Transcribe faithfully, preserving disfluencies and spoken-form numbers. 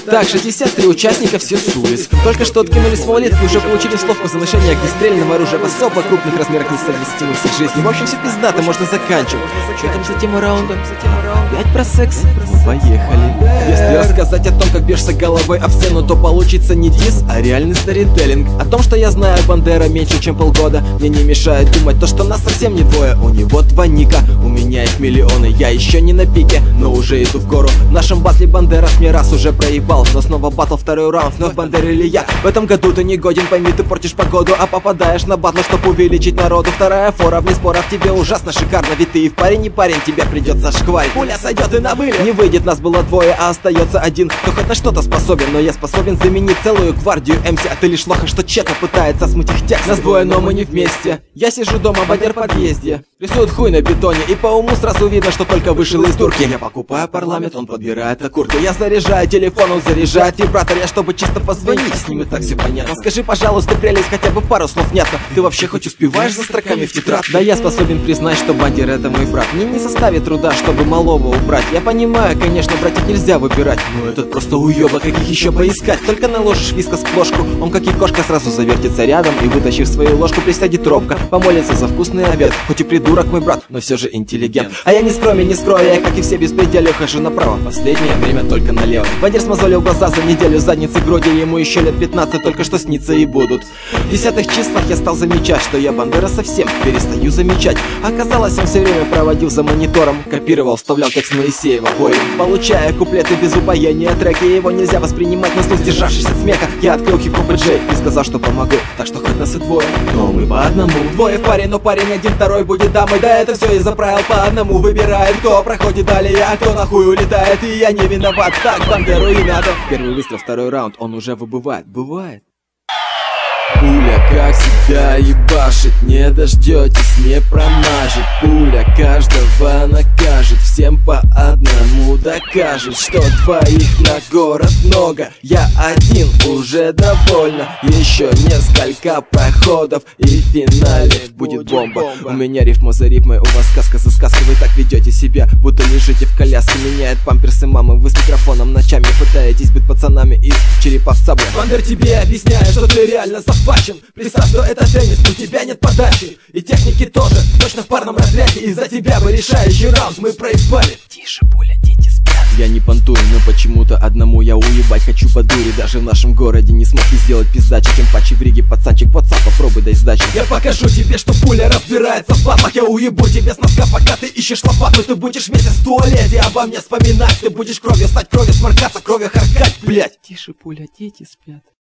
Так, шестьдесят три участника, все с улиц. Только что откинулись в малолетки, уже получили словку за ношение огнестрельного оружия в особо крупных размерах, несовместимых с их жизнью. В общем, все пиздато, можно заканчивать. Что там за тема раунда? Опять про секс? Поехали. Если рассказать о том, как бьешься головой об стену, то получится не дис, а реальный сторителлинг. О том, что я знаю Бандера меньше, чем полгода, мне не мешает думать то, что нас совсем не двое. У него два ника, у меня их миллионы. Я еще не на пике, но уже иду в гору. В нашем батле Бандера мне раз уже проебал, но снова батл, второй раунд, вновь Бандера или я. В этом году ты не годен, пойми, ты портишь погоду, а попадаешь на батл, чтоб увеличить народу. Вторая фора, вне споров, тебе ужасно шикарно, ведь ты и в парень, не парень, тебя придется шкварить. Пуля сойдет и на вылет. Не выйдет, нас было двое, а остается один, кто хоть на что-то способен, но я способен заменить целую гвардию эм си. А ты лишь лоха, что тщетно пытается смыть их текст. Нас двое, но мы не вместе. Я сижу дома, Бандер в подъезде, рисует хуй на бетоне, и по уму сразу видно, что только вышел из дурки. Я покупаю парламент, он подбирает окурки. Я заряжаю телефон, он заряжает вибратор. Я чтобы чисто позвонить, с ним и так все понятно. Скажи, пожалуйста, прелесть, хотя бы пару слов внятно. Ты вообще хоть успеваешь за строками в тетрадь? Да я способен признать, что Бандер это мой брат. Мне не составит труда, чтобы малого убрать. Я понимаю, конечно, братьев нельзя выбирать, но этот просто уёба, каких еще поискать. Только наложишь вискас в ложку, он как и кошка сразу завертится рядом и, вытащив свою ложку, присядет робко, помолится за вкусный обед. Хоть и придурок мой брат, но все же интеллигент. А я не скромен, не скрою, я как и все без пределя хожу направо, последнее время только налево. Бандер смазолил глаза за неделю, задницы груди, ему еще лет пятнадцать только что снится и будут. В десятых числах я стал замечать, что я Бандера совсем перестаю замечать. Оказалось, он все время проводил за монитором, копировал, вставлял текст Моисеева в бой, получая куплеты без упоения. Треки его нельзя воспринимать, но сну сдержавшись от смеха, я открыл хип-хоп и джей и сказал, что помогу. Так что хоть нас и двое, но мы по одному. Двое в паре, но парень один, второй будет дамой. Да это все из-за правил, по одному выбираем, кто проходит далее, а кто нахуй улетает. И я не виноват, так Бандеру и надо. Первый выстрел, второй раунд, он уже выбывает, бывает. Пуля, как всегда, ебашит, не дождетесь, не промажет. Пуля каждого накажет, всем по одному докажет, что двоих на город много, я один уже довольно. Еще несколько проходов и в финале будет бомба. У меня рифма за рифмой, у вас сказка за сказкой. Вы так ведете себя, будто лежите в коляске. Меняет памперсы мамы, вы с микрофоном ночами пытаетесь быть пацанами из черепа в сабле. Бандер тебе объясняет, что ты реально захвачен. Представь, что это теннис, у тебя нет подачи, и техники тоже, точно в парном разряде. Из-за тебя бы решающий раунд мы проебали. Тише, пуля, дети спят. Я не понтую, но почему-то одному я уебать хочу по дуре. Даже в нашем городе не смог и сделать пиздачи, тем паче в Риге пацанчик, WhatsApp, попробуй дай сдачи. Я покажу тебе, что пуля разбирается в папах. Я уебу тебе с носка, пока ты ищешь лопату. Ты будешь месяц в туалете обо мне вспоминать. Ты будешь кровью стать, кровью сморкаться, кровью харкать, блять. Тише, пуля, дети спят.